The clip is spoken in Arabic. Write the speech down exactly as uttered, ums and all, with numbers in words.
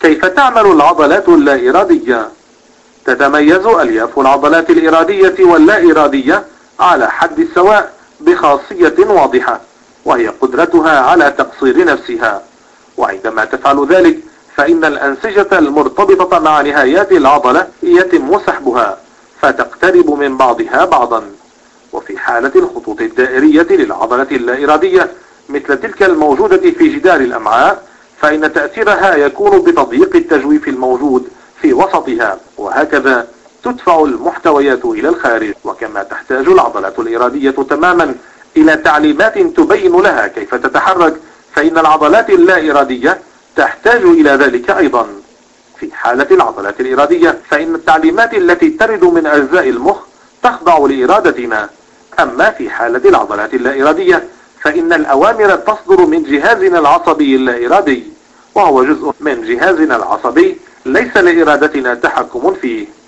كيف تعمل العضلات اللا إرادية؟ تتميز ألياف العضلات الإرادية واللا إرادية على حد السواء بخاصية واضحة، وهي قدرتها على تقصير نفسها. وعندما تفعل ذلك فإن الأنسجة المرتبطة مع نهايات العضلة يتم سحبها فتقترب من بعضها بعضا. وفي حالة الخطوط الدائرية للعضلة اللا إرادية مثل تلك الموجودة في جدار الأمعاء، فإن تأثيرها يكون بتضييق التجويف الموجود في وسطها، وهكذا تدفع المحتويات إلى الخارج. وكما تحتاج العضلات الإرادية تماما إلى تعليمات تبين لها كيف تتحرك، فإن العضلات اللا إرادية تحتاج إلى ذلك أيضا. في حالة العضلات الإرادية فإن التعليمات التي ترد من أجزاء المخ تخضع لإرادتنا، أما في حالة العضلات اللا إرادية فإن الأوامر تصدر من جهازنا العصبي اللا إرادي، وهو جزء من جهازنا العصبي ليس لإرادتنا تحكم فيه.